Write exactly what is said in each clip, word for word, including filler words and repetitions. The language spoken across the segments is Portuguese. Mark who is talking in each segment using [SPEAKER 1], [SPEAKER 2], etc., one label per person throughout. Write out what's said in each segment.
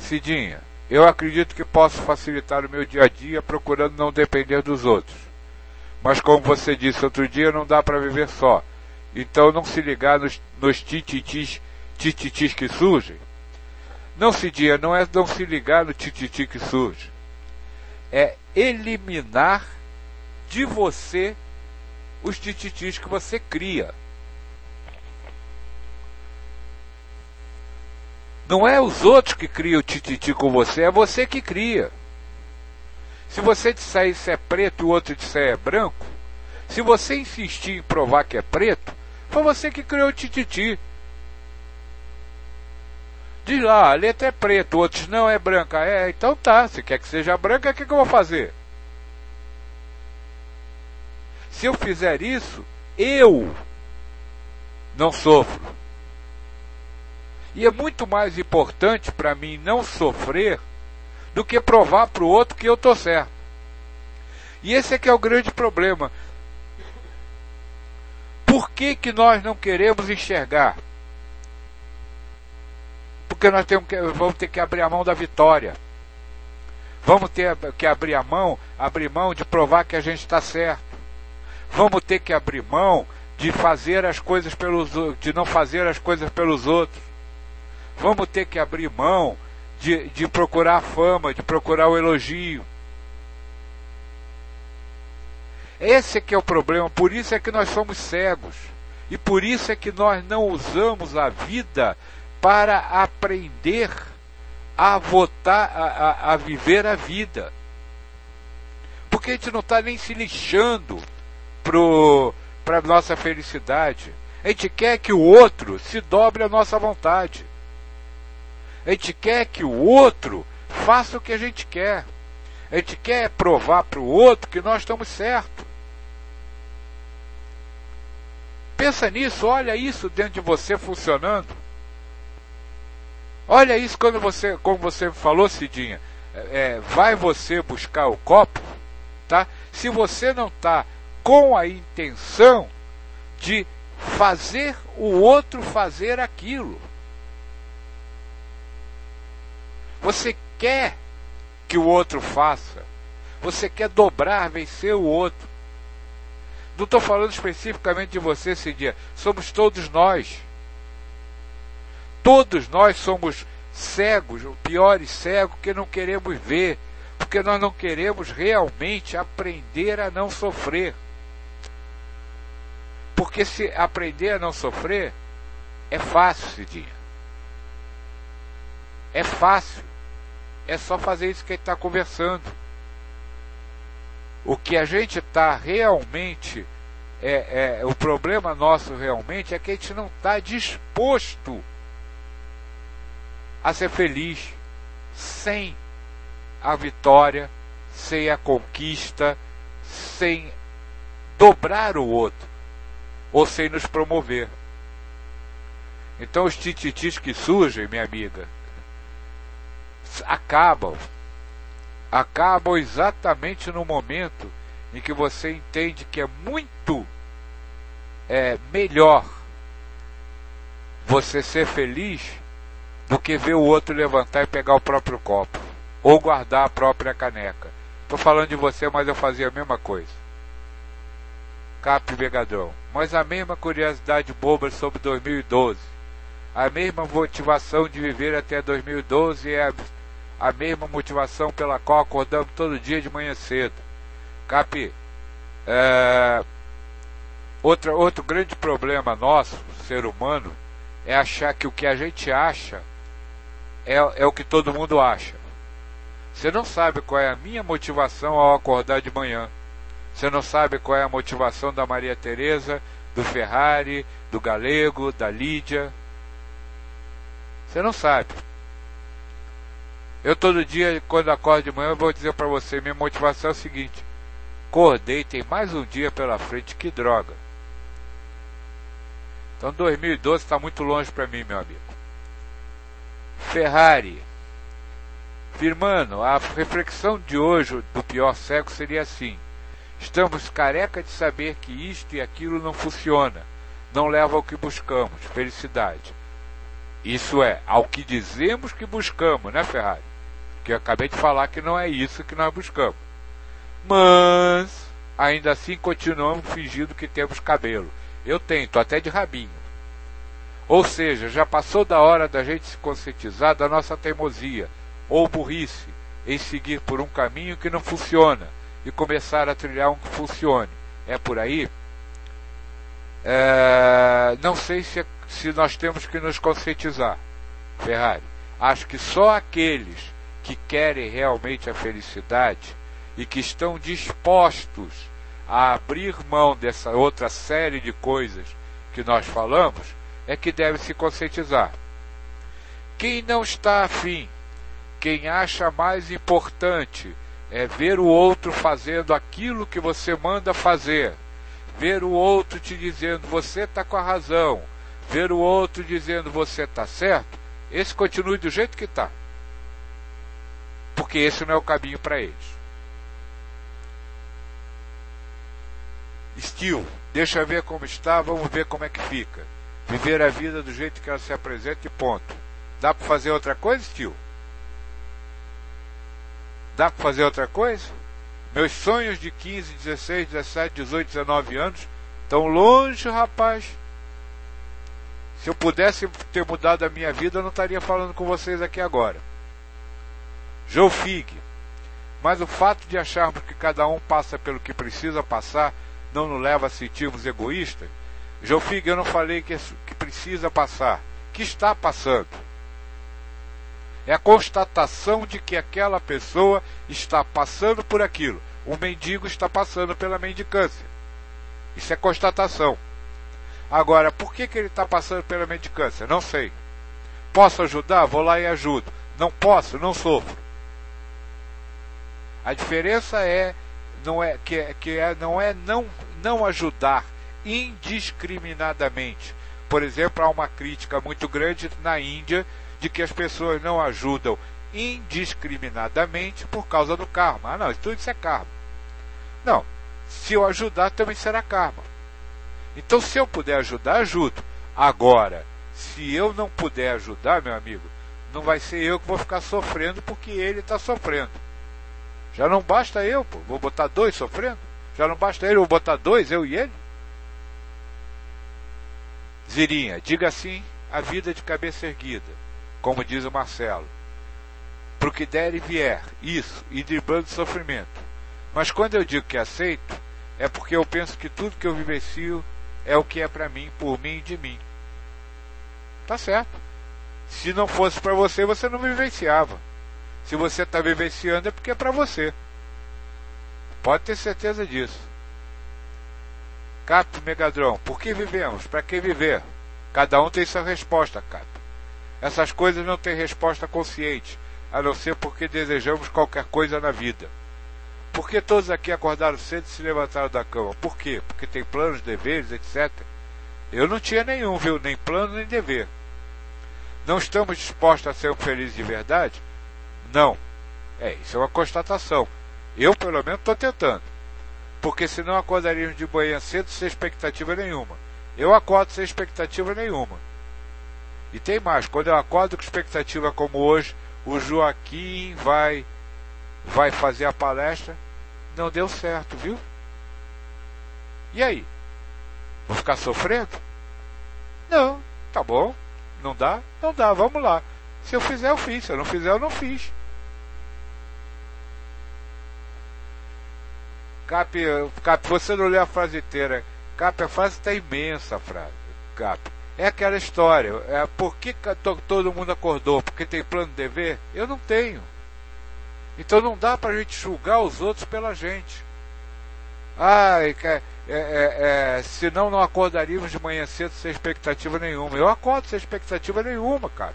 [SPEAKER 1] Cidinha, eu acredito que posso facilitar o meu dia a dia procurando não depender dos outros. Mas como você disse outro dia, não dá para viver só. Então não se ligar nos, nos tititis, tititis que surgem. Não, Cidinha, não é não se ligar no tititi que surge. É eliminar de você os tititis que você cria. Não é os outros que criam o tititi com você, é você que cria. Se você disser isso é preto e o outro disser é branco, se você insistir em provar que é preto, foi você que criou o tititi. Diz lá, a letra é preta, outros não, é branca. É, então tá, se quer que seja branca, o que, que eu vou fazer? Se eu fizer isso, eu não sofro. E é muito mais importante para mim não sofrer do que provar para o outro que eu estou certo. E esse é que é o grande problema. Por que que nós não queremos enxergar? Porque nós temos que, vamos ter que abrir a mão da vitória. Vamos ter que abrir a mão, abrir mão de provar que a gente está certo. Vamos ter que abrir mão de fazer as coisas pelos, de não fazer as coisas pelos outros. Vamos ter que abrir mão de, de procurar a fama, de procurar o elogio. Esse é que é o problema, por isso é que nós somos cegos. E por isso é que nós não usamos a vida para aprender a votar, a, a, a viver a vida. Porque a gente não está nem se lixando para a nossa felicidade. A gente quer que o outro se dobre à nossa vontade. A gente quer que o outro faça o que a gente quer. A gente quer provar para o outro que nós estamos certos. Pensa nisso, olha isso dentro de você funcionando. Olha isso quando você, como você falou, Cidinha, é, vai você buscar o copo, tá? Se você não está com a intenção de fazer o outro fazer aquilo. Você quer que o outro faça. Você quer dobrar, vencer o outro. Não estou falando especificamente de você, Cidinha. Somos todos nós. Todos nós somos cegos, o pior cego que não queremos ver. Porque nós não queremos realmente aprender a não sofrer. Porque se aprender a não sofrer, é fácil, Cidinha. É fácil. É só fazer isso que a gente está conversando. O que a gente está realmente, é, é, o problema nosso realmente é que a gente não está disposto a ser feliz sem a vitória, sem a conquista, sem dobrar o outro, ou sem nos promover. Então os tititis que surgem, minha amiga, acabam. Acabam exatamente no momento em que você entende que é muito é, melhor você ser feliz do que ver o outro levantar e pegar o próprio copo ou guardar a própria caneca. Estou falando de você, mas eu fazia a mesma coisa. Cap Vegadrão. Mas a mesma curiosidade boba sobre dois mil e doze. A mesma motivação de viver até dois mil e doze é a A mesma motivação pela qual acordamos todo dia de manhã cedo. Capi, é, outra, outro grande problema nosso, ser humano, é achar que o que a gente acha é, é o que todo mundo acha. Você não sabe qual é a minha motivação ao acordar de manhã. Você não sabe qual é a motivação da Maria Tereza, do Ferrari, do Galego, da Lídia. Você não sabe. Eu todo dia, quando acordo de manhã, eu vou dizer para você, minha motivação é o seguinte: acordei, tem mais um dia pela frente, que droga. Então dois mil e doze está muito longe para mim, meu amigo. Ferrari. Firmano, a reflexão de hoje do pior cego seria assim: estamos careca de saber que isto e aquilo não funciona, não leva ao que buscamos, felicidade. Isso é, ao que dizemos que buscamos, né, Ferrari? Que eu acabei de falar que não é isso que nós buscamos. Mas, ainda assim, continuamos fingindo que temos cabelo. Eu tenho, tô até de rabinho. Ou seja, já passou da hora da gente se conscientizar da nossa teimosia, ou burrice, em seguir por um caminho que não funciona, e começar a trilhar um que funcione. É por aí? É, não sei se, se nós temos que nos conscientizar, Ferrari. Acho que só aqueles que querem realmente a felicidade e que estão dispostos a abrir mão dessa outra série de coisas que nós falamos, é que deve se conscientizar. Quem não está afim, quem acha mais importante é ver o outro fazendo aquilo que você manda fazer, ver o outro te dizendo você está com a razão, ver o outro dizendo você está certo, esse continue do jeito que está. Porque esse não é o caminho para eles. Estilo, deixa ver como está, vamos ver como é que fica. Viver a vida do jeito que ela se apresenta e ponto. Dá para fazer outra coisa, Estilo? Dá para fazer outra coisa? Meus sonhos de quinze, dezesseis, dezessete, dezoito, dezenove anos estão longe, rapaz. Se eu pudesse ter mudado a minha vida, eu não estaria falando com vocês aqui agora. Joe Fig. Mas o fato de acharmos que cada um passa pelo que precisa passar não nos leva a sentirmos egoístas? Joe Fig, eu não falei que, que precisa passar, que está passando. É a constatação de que aquela pessoa está passando por aquilo. O mendigo está passando pela mendicância. Isso é constatação. Agora, por que, que ele está passando pela mendicância? Não sei. Posso ajudar? Vou lá e ajudo. Não posso? Não sofro. A diferença é, não é, que, é, que é, não é não, não ajudar indiscriminadamente. Por exemplo, há uma crítica muito grande na Índia de que as pessoas não ajudam indiscriminadamente por causa do karma. Ah, não, tudo isso é karma. Não, se eu ajudar também será karma. Então, se eu puder ajudar, ajudo. Agora, se eu não puder ajudar, meu amigo, não vai ser eu que vou ficar sofrendo porque ele está sofrendo. Já não basta eu, pô, vou botar dois sofrendo? Já não basta ele, eu vou botar dois, eu e ele? Zirinha, diga assim a vida de cabeça erguida, como diz o Marcelo. Pro que der e vier, isso, e driblando sofrimento. Mas quando eu digo que aceito, é porque eu penso que tudo que eu vivencio é o que é para mim, por mim e de mim. Tá certo. Se não fosse para você, você não vivenciava. Se você está vivenciando é porque é para você. Pode ter certeza disso. Cap Megadron, por que vivemos? Para que viver? Cada um tem sua resposta, Cap. Essas coisas não têm resposta consciente, a não ser porque desejamos qualquer coisa na vida. Por que todos aqui acordaram cedo e se levantaram da cama? Por quê? Porque tem planos, deveres, etcétera. Eu não tinha nenhum, viu? Nem plano, nem dever. Não estamos dispostos a ser felizes de verdade? Não. É, isso é uma constatação. Eu, pelo menos, estou tentando. Porque senão acordaríamos de manhã cedo sem expectativa nenhuma. Eu acordo sem expectativa nenhuma. E tem mais, quando eu acordo com expectativa como hoje, o Joaquim vai, vai fazer a palestra, não deu certo, viu? E aí? Vou ficar sofrendo? Não, tá bom. Não dá? Não dá, vamos lá. Se eu fizer, eu fiz. Se eu não fizer, eu não fiz. Cap, Cap, você não leu a frase inteira. Cap, a frase está imensa, a frase. Cap. É aquela história. É, por que todo mundo acordou? Porque tem plano de dever? Eu não tenho. Então não dá pra gente julgar os outros pela gente. Ai, é, é, é, senão não acordaríamos de manhã cedo sem expectativa nenhuma. Eu acordo sem expectativa nenhuma, cara.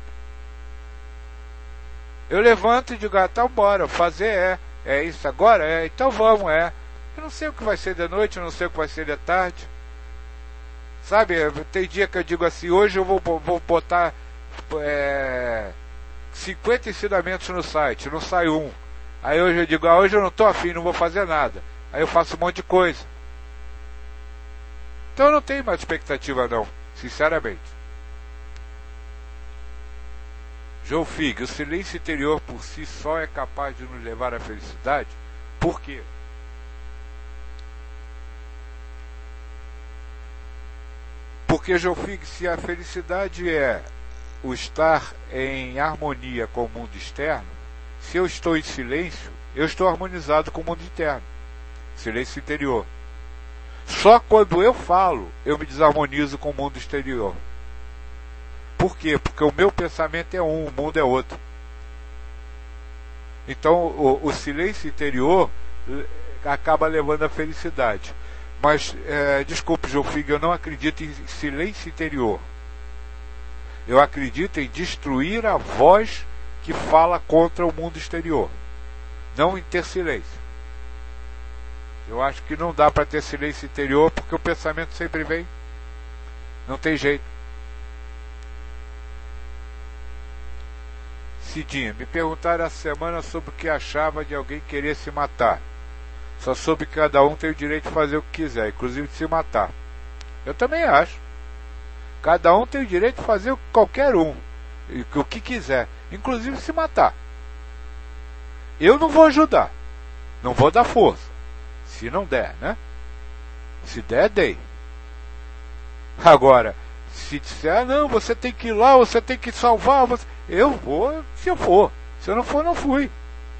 [SPEAKER 1] Eu levanto e digo, ah, tá, bora, fazer é. É isso agora? É, então vamos, é. Eu não sei o que vai ser de noite, eu não sei o que vai ser de tarde. Sabe, tem dia que eu digo assim, hoje eu vou, vou botar é, cinquenta ensinamentos no site, não sai um. Aí hoje eu digo, ah, hoje eu não estou afim, não vou fazer nada. Aí eu faço um monte de coisa. Então eu não tenho mais expectativa não, sinceramente. João Fig, o silêncio interior por si só é capaz de nos levar à felicidade? Por quê? Porque, João Fig, se a felicidade é o estar em harmonia com o mundo externo, se eu estou em silêncio, eu estou harmonizado com o mundo interno. Silêncio interior. Só quando eu falo, eu me desarmonizo com o mundo exterior. Por quê? Porque o meu pensamento é um, o mundo é outro. Então, o, o silêncio interior acaba levando à felicidade. Mas, é, desculpe, João Fig, eu não acredito em silêncio interior. Eu acredito em destruir a voz que fala contra o mundo exterior. Não em ter silêncio. Eu acho que não dá para ter silêncio interior, porque o pensamento sempre vem. Não tem jeito. Cidinha, me perguntaram essa semana sobre o que achava de alguém querer se matar. Só soube que cada um tem o direito de fazer o que quiser, inclusive de se matar. Eu também acho. Cada um tem o direito de fazer qualquer um, o que quiser, inclusive se matar. Eu não vou ajudar, não vou dar força, se não der, né? Se der, dei. Agora, se disser, ah, não, você tem que ir lá, você tem que salvar, você... eu vou se eu for, se eu não for, não fui.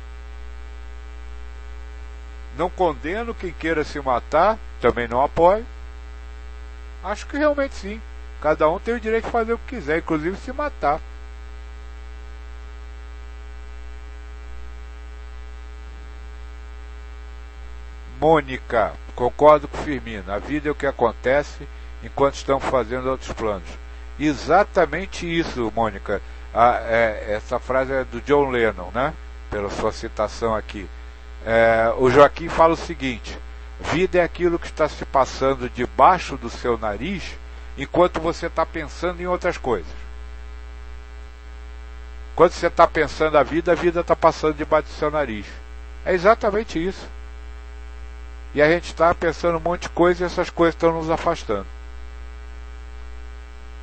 [SPEAKER 1] Não condeno quem queira se matar, também não apoio. Acho que realmente sim. Cada um tem o direito de fazer o que quiser, inclusive se matar. Mônica, concordo com o Firmino. A vida é o que acontece enquanto estamos fazendo outros planos. Exatamente isso, Mônica. Ah, é, essa frase é do John Lennon, né? Pela sua citação aqui. É, o Joaquim fala o seguinte: vida é aquilo que está se passando debaixo do seu nariz enquanto você está pensando em outras coisas. Quando você está pensando a vida, a vida está passando debaixo do seu nariz. É exatamente isso. E a gente está pensando um monte de coisa e essas coisas estão nos afastando.